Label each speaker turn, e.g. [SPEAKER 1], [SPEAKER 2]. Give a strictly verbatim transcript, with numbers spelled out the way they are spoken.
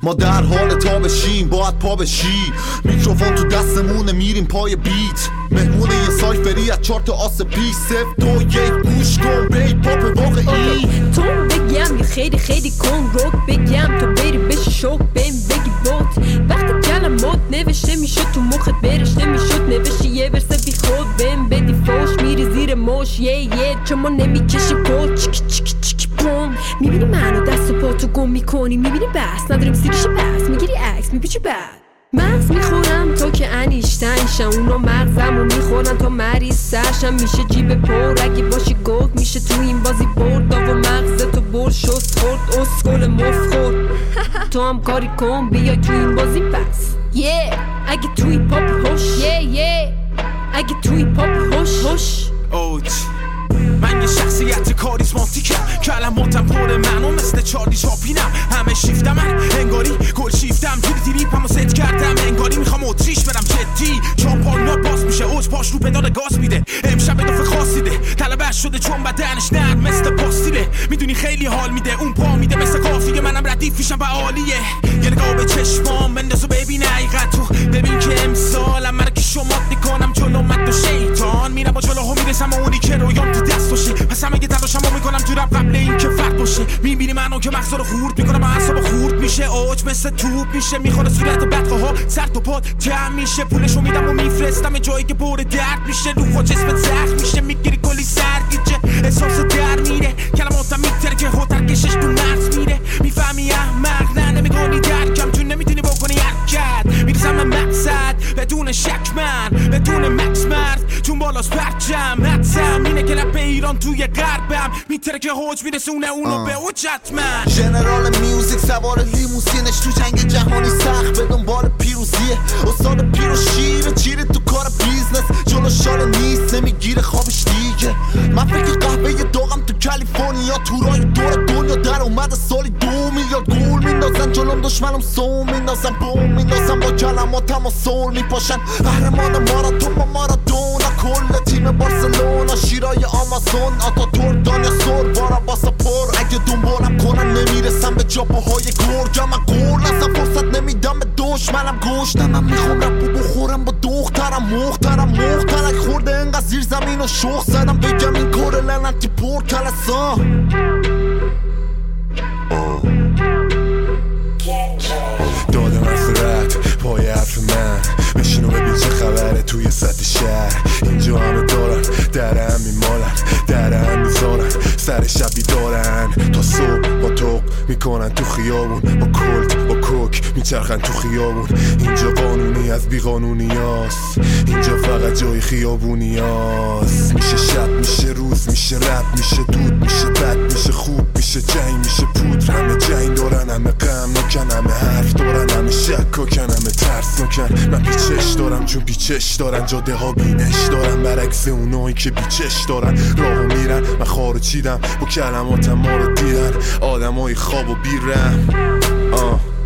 [SPEAKER 1] ما در حال تا بشیم باید پا بشی، میکروفون تو دستمونه میریم پای بیت، مهمون یه سایفری از چارت آس پیش، صفت دو یک گوش کن بیت پاپ واقعی.
[SPEAKER 2] تو بگم یه خیلی خیلی کن روک بگم تو بری بشی شوک بهم بگی بوت، وقتی کلمات نوشته میشه تو مخت برشته میشد نوشتی یه ورسه بی خود بهم بدی فوش میری زیر موش یه یه چون ما نمیکشیم کل چیکی چیکی چیکی بوم، میبینی منو دست و پاتو گم میکنی، میبینی بس نداریم سیریشی بس میگیری عکس میپیچی بعد مغز میخورم تو که انیشتنشم، اونا مغزمو میخورن تا مریض سرشم، میشه جیب پر اگه باشی گفت میشه تو این بازی برد و مغزتو بر شست خورد اسکل مف خورد تو هم کاری کن بیای تو این بازی پس یه yeah. اگه توی پاپ هوش یه yeah, yeah. اگه توی پاپ هوش هوش
[SPEAKER 3] اوج من یه شخصیت کاریزماتیکم، کلماتم پر منو مثل چارلی چاپینم، همه شیفتم من انگاری گل شیفتم، دیری دیری پامو ست کردم انگاری میخوام اتریش برم جدی، چون پاینا باز میشه اوج پاش رو پدال گاز میده، امشب اضافه خاصی ده طلبش شده چون بدنش نرم مثل پاستیله، میدونی خیلی حال میده اون پا میده مثل قافیه، منم ردیف میشم و عالیه، یه نگاه به چشمام بنداز و ببین حقیقتو، ببین که امسالم مرا که شمات میکنم جلو مد و شیطان، میرم با جلوها میرسم و اونی که رویام تو دست باشه، پس همه که تلاشمو میکنم تو رپ قبل این که فرد باشه، میبینی منو که مغزا رو خورد میکنم اعصابو خورد میشه، اوج مثل توپ میشه میخوره صورت بدخواها سر تو پاد جمع میشه، پولشو میدم و میفرستم جایی که پر درد میشه، روح و جسمت زخم میشه میگیری کلی سرگیجه، احساس در میره کلماتم میتره که هوتر کشش تو مرز میره، میفهمی احمق نه نمیکنی درکم چون نمیتونی بکنی حرکت، میرسم به مقصد بدون شک من بدون مکس مرد چون بالاست پرچم، حدسم اینه که رپ ایران توی غربم میتره که حوج میرسونه اونو به اوجت من،
[SPEAKER 1] ژنرال میوزیک سوار لیموسینش تو جنگ جهانی سخت به دنبال پیروزیه، استاد پیرو شیره چیره تو کار بیزنس جلو شال نیست نمیگیره خوابش دیگه، من فکر قهوه داغم تو کالیفرنیا تورای دور دنیا در اومده سالی دو میلیارد گول میندازن جلوم دشمنم سوم میندازن بوم میندازن با کلماتم و سول میپاشن، قهرمان ماراتون با مارادونا کل تیم بارسلونا شیرای آمازون آتا تور دانیا سور بارا باسا پر، اگه دنبالم کنن نمیرسم به جاپاهای گرگم، من گور نزم فرصت نمیدم به دشمنم گوشتم، من میخوام رپو بخورم با دخترم مخترم مخترک خورده انقدر زیر زمین و شخ زدم بگم این کار لعنتی پر کلسا
[SPEAKER 4] دادم اثرت پای حرف من بشین و ببین چه خبره توی سطح شهر، اینجا همه دارن در هم میمالن در هم میذارن سر شبی دارن تا صبح با توق میکنن تو خیابون با کلت با کوک میچرخن تو خیابون، اینجا قانونی از بی قانونی هست، اینجا فقط جای خیابونی هست، میشه شب میشه روز میشه رب میشه دود میشه بد میشه خوب میشه جنگ میشه پودر، همه جنگ دارن همه غم نکن همه حرف دارن همه شک کن همه ترس نکن، من بیچش دارم چون بیچش دارن جاده ها بینش دارن برعکس اونایی که بیچش دارن راهو میرن، من خارو چیدم با کلماتم ما رو دیدن آدمای خواب و بیرم آه